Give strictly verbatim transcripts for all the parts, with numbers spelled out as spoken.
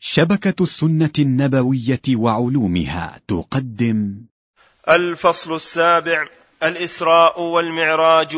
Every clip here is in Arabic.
شبكة السنة النبوية وعلومها تقدم الفصل السابع: الإسراء والمعراج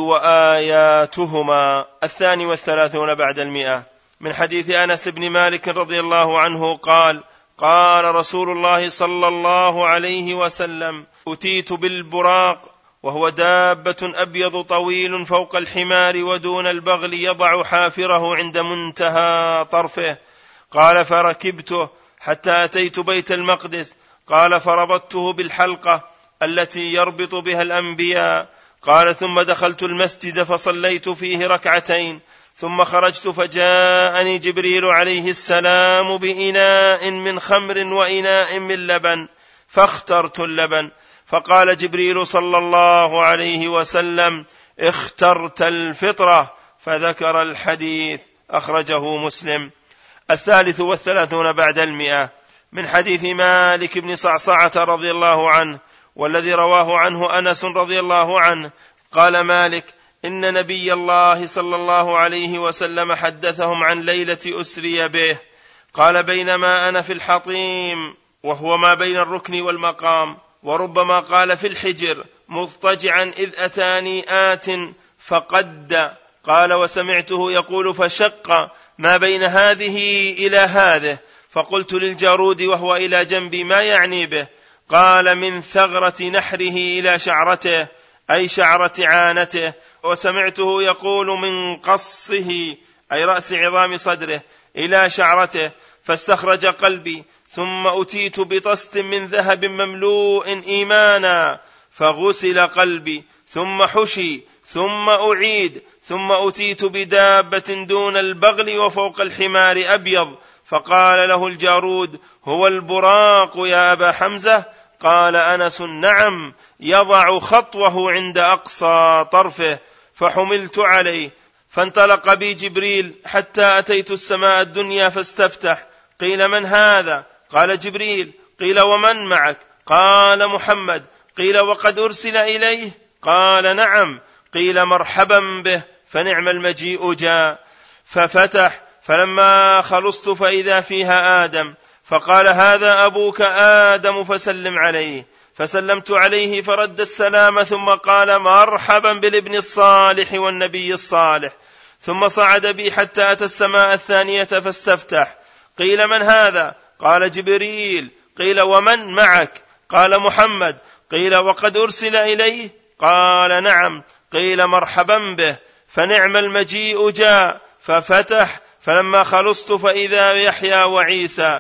وآياتهما، الثاني والثلاثون بعد المئة، من حديث أنس بن مالك رضي الله عنه قال: قال رسول الله صلى الله عليه وسلم: أتيت بالبراق، وهو دابة أبيض طويل فوق الحمار ودون البغل، يضع حافره عند منتهى طرفه. قال: فركبته حتى أتيت بيت المقدس. قال: فربطته بالحلقة التي يربط بها الأنبياء. قال: ثم دخلت المسجد فصليت فيه ركعتين، ثم خرجت فجاءني جبريل عليه السلام بإناء من خمر وإناء من لبن، فاخترت اللبن. فقال جبريل صلى الله عليه وسلم: اخترت الفطرة. فذكر الحديث، أخرجه مسلم. الثالث والثلاثون بعد المئة، من حديث مالك بن صعصعة رضي الله عنه، والذي رواه عنه أنس رضي الله عنه. قال مالك: إن نبي الله صلى الله عليه وسلم حدثهم عن ليلة أسري به. قال: بينما أنا في الحطيم، وهو ما بين الركن والمقام، وربما قال في الحجر، مضطجعا، إذ أتاني آت فقد. قال: وسمعته يقول: فشق ما بين هذه إلى هذه. فقلت للجارود وهو إلى جنبي: ما يعني به؟ قال: من ثغرة نحره إلى شعرته، أي شعرة عانته. وسمعته يقول: من قصه، أي رأس عظام صدره، إلى شعرته. فاستخرج قلبي، ثم أتيت بطست من ذهب مملوء إيمانا، فغسل قلبي، ثم حشي، ثم أعيد، ثم أتيت بدابة دون البغل وفوق الحمار أبيض. فقال له الجارود: هو البراق يا أبا حمزة؟ قال أنس: نعم، يضع خطوه عند أقصى طرفه. فحملت عليه، فانطلق بي جبريل حتى أتيت السماء الدنيا فاستفتح. قيل: من هذا؟ قال: جبريل. قيل: ومن معك؟ قال: محمد. قيل: وقد أرسل إليه؟ قال: نعم. قيل: مرحبا به، فنعم المجيء جاء. ففتح، فلما خلصت فإذا فيها آدم، فقال: هذا أبوك آدم فسلم عليه. فسلمت عليه فرد السلام، ثم قال: مرحبا بالابن الصالح والنبي الصالح. ثم صعد بي حتى أتى السماء الثانية فاستفتح. قيل: من هذا؟ قال: جبريل. قيل: ومن معك؟ قال: محمد. قيل: وقد أرسل إليه؟ قال: نعم. قيل: مرحبا به، فنعم المجيء جاء. ففتح، فلما خلصت فإذا يحيى وعيسى،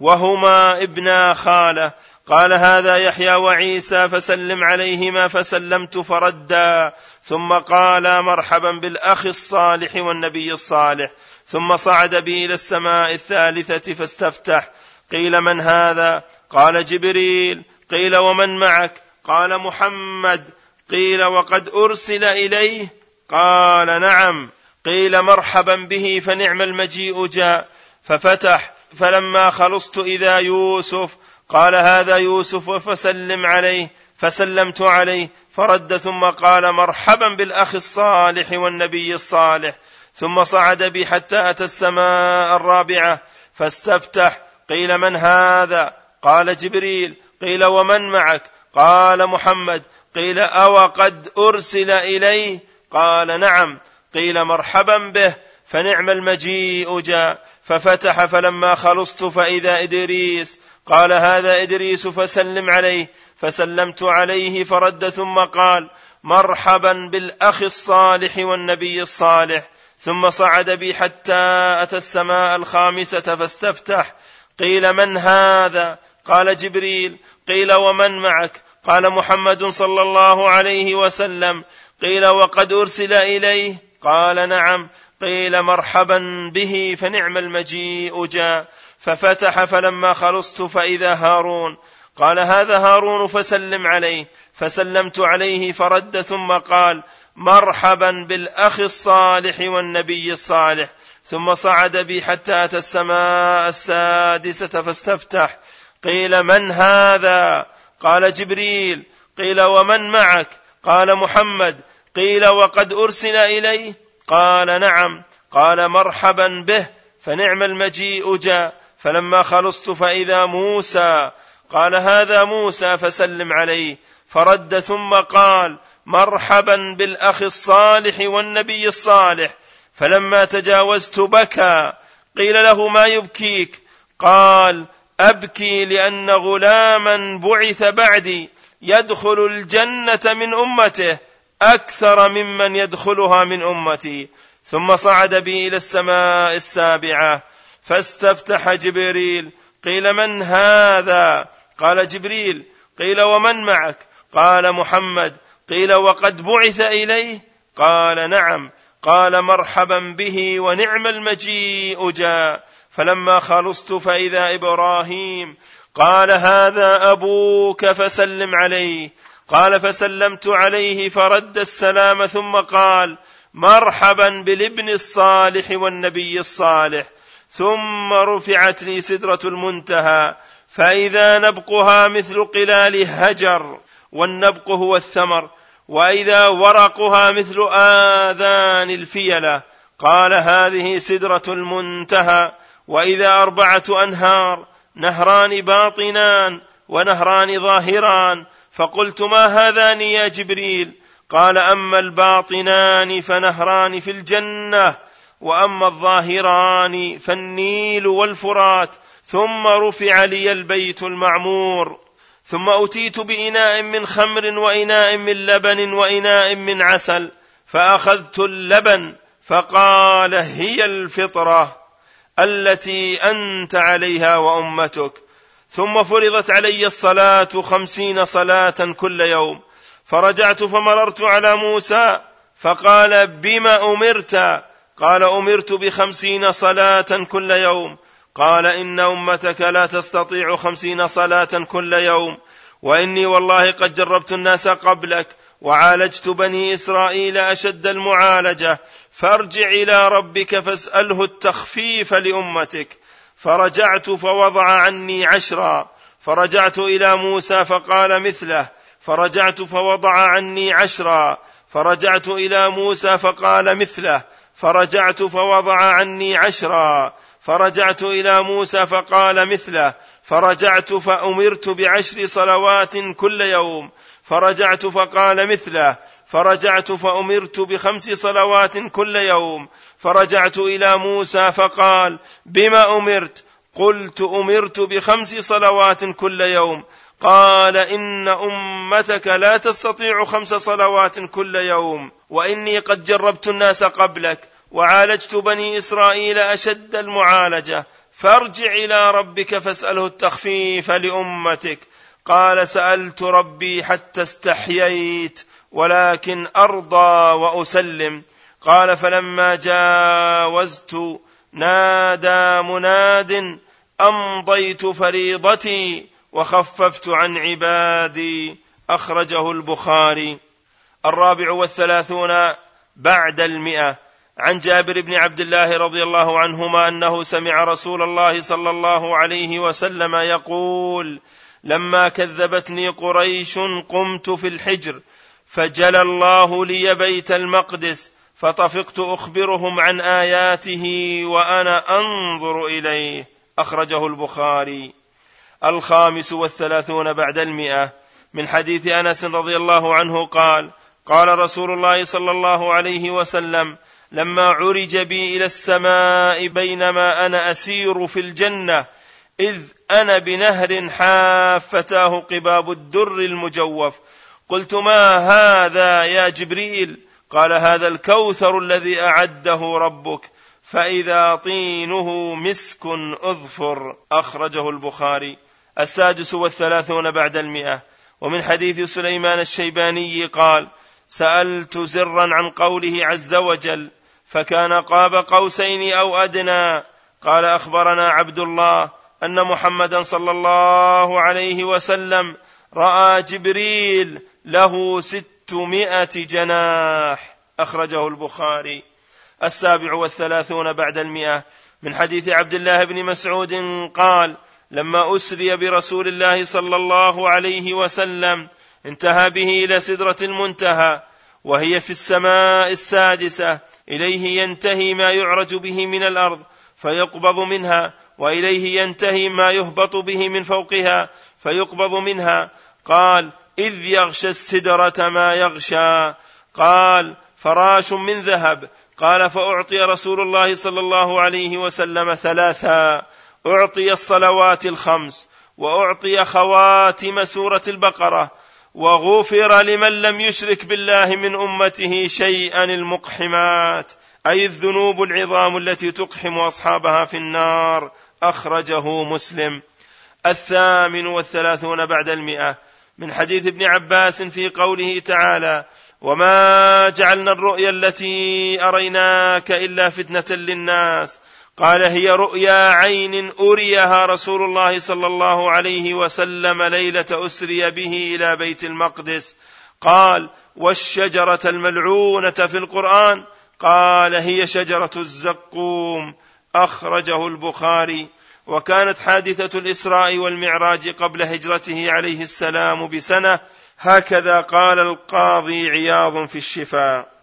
وهما ابنا خاله. قال: هذا يحيى وعيسى فسلم عليهما. فسلمت فردا، ثم قال: مرحبا بالأخ الصالح والنبي الصالح. ثم صعد بي إلى السماء الثالثة فاستفتح. قيل: من هذا؟ قال: جبريل. قيل: ومن معك؟ قال: محمد. قيل: وقد أرسل إليه؟ قال: نعم. قيل: مرحبا به، فنعم المجيء جاء. ففتح، فلما خلصت إذا يوسف. قال: هذا يوسف فسلم عليه. فسلمت عليه فرد، ثم قال: مرحبا بالأخ الصالح والنبي الصالح. ثم صعد بي حتى أتى السماء الرابعة فاستفتح. قيل: من هذا؟ قال: جبريل. قيل: ومن معك؟ قال: محمد. قيل: أو قد أرسل إليه؟ قال: نعم. قيل: مرحبا به، فنعم المجيء جاء. ففتح، فلما خلصت فإذا إدريس. قال: هذا إدريس فسلم عليه. فسلمت عليه فرد، ثم قال: مرحبا بالأخ الصالح والنبي الصالح. ثم صعد بي حتى أتى السماء الخامسة فاستفتح. قيل: من هذا؟ قال: جبريل. قيل: ومن معك؟ قال: محمد صلى الله عليه وسلم. قيل: وقد أرسل إليه؟ قال: نعم. قيل: مرحبا به، فنعم المجيء جاء. ففتح، فلما خلصت فإذا هارون. قال: هذا هارون فسلم عليه. فسلمت عليه فرد، ثم قال: مرحبا بالأخ الصالح والنبي الصالح. ثم صعد بي حتى أتى السماء السادسة فاستفتح. قيل: من هذا؟ قال: جبريل. قيل: ومن معك؟ قال: محمد. قيل: وقد أرسل إليه؟ قال: نعم. قال: مرحبا به، فنعم المجيء جاء. فلما خلصت فإذا موسى، قال هذا موسى فسلم عليه، فرد ثم قال مرحبا بالأخ الصالح والنبي الصالح. فلما تجاوزت بكى، قيل له ما يبكيك؟ قال أبكي لأن غلاما بعث بعدي يدخل الجنة من أمته أكثر ممن يدخلها من أمتي. ثم صعد بي إلى السماء السابعة فاستفتح جبريل، قيل من هذا؟ قال جبريل. قيل ومن معك؟ قال محمد. قيل وقد بعث إليه؟ قال نعم. قال مرحبا به ونعم المجيء جاء. فلما خلصت فإذا إبراهيم، قال هذا أبوك فسلم عليه. قال فسلمت عليه فرد السلام ثم قال مرحبا بالابن الصالح والنبي الصالح. ثم رفعت لي سدرة المنتهى فإذا نبقها مثل قلال هجر، والنبق هو الثمر، وإذا ورقها مثل آذان الفيلة. قال هذه سدرة المنتهى. وإذا أربعة أنهار، نهران باطنان ونهران ظاهران. فقلت ما هذان يا جبريل؟ قال أما الباطنان فنهران في الجنة، وأما الظاهران فالنيل والفرات. ثم رفع لي البيت المعمور، ثم أتيت بإناء من خمر وإناء من لبن وإناء من عسل، فأخذت اللبن فقال هي الفطرة التي أنت عليها وأمتك. ثم فرضت علي الصلاة خمسين صلاة كل يوم. فرجعت فمررت على موسى فقال بما أمرت؟ قال أمرت بخمسين صلاة كل يوم. قال إن أمتك لا تستطيع خمسين صلاة كل يوم، وإني والله قد جربت الناس قبلك وعالجت بني إسرائيل أشد المعالجة، فارجع إلى ربك فاسأله التخفيف لأمتك. فرجعت فوضع عني عشرا. فرجعت إلى موسى فقال مثله. فرجعت فوضع عني عشرا. فرجعت إلى موسى فقال مثله. فرجعت فوضع عني عشرا. فرجعت إلى موسى فقال مثله. فرجعت فأمرت بعشر صلوات كل يوم. فرجعت فقال مثله. فرجعت فأمرت بخمس صلوات كل يوم. فرجعت إلى موسى فقال بما أمرت؟ قلت أمرت بخمس صلوات كل يوم. قال إن أمتك لا تستطيع خمس صلوات كل يوم، وإني قد جربت الناس قبلك وعالجت بني إسرائيل أشد المعالجة، فارجع إلى ربك فاسأله التخفيف لأمتك. قال سألت ربي حتى استحييت، ولكن أرضى وأسلم. قال فلما جاوزت نادى مناد أمضيت فريضتي وخففت عن عبادي. أخرجه البخاري. الرابع والثلاثون بعد المئة، عن جابر بن عبد الله رضي الله عنهما أنه سمع رسول الله صلى الله عليه وسلم يقول لما كذبتني قريش قمت في الحجر فجلى الله لي بيت المقدس فطفقت أخبرهم عن آياته وأنا أنظر إليه. أخرجه البخاري. الخامس والثلاثون بعد المئة، من حديث أنس رضي الله عنه قال قال رسول الله صلى الله عليه وسلم لما عرج بي إلى السماء بينما أنا أسير في الجنة إذ أنا بنهر حافتاه قباب الدر المجوف. قلت ما هذا يا جبريل؟ قال هذا الكوثر الذي أعده ربك، فإذا طينه مسك أظفر. أخرجه البخاري. السادس والثلاثون بعد المئة، ومن حديث سليمان الشيباني قال سألت زرا عن قوله عز وجل فكان قاب قوسين أو أدنى. قال أخبرنا عبد الله أن محمدا صلى الله عليه وسلم رأى جبريل له ستمائة جناح. أخرجه البخاري. السابع والثلاثون بعد المئة، من حديث عبد الله بن مسعود قال لما أسري برسول الله صلى الله عليه وسلم انتهى به إلى سدرة المنتهى وهي في السماء السادسة، إليه ينتهي ما يعرج به من الأرض فيقبض منها وإليه ينتهي ما يهبط به من فوقها فيقبض منها. قال: إذ يغشى السدرة ما يغشى. قال: فراش من ذهب. قال: فأعطي رسول الله صلى الله عليه وسلم ثلاثا: أعطي الصلوات الخمس، وأعطي خواتم سورة البقرة، وغفر لمن لم يشرك بالله من أمته شيئا المقحمات، أي الذنوب العظام التي تقحم أصحابها في النار. أخرجه مسلم. الثامن والثلاثون بعد المئة من حديث ابن عباس في قوله تعالى: وما جعلنا الرؤيا التي أريناك إلا فتنة للناس. قال: هي رؤيا عين أريها رسول الله صلى الله عليه وسلم ليلة أسري به إلى بيت المقدس. قال: والشجرة الملعونة في القرآن؟ قال: هي شجرة الزقوم. أخرجه البخاري. وكانت حادثة الإسراء والمعراج قبل هجرته عليه السلام بسنة، هكذا قال القاضي عياض في الشفاء.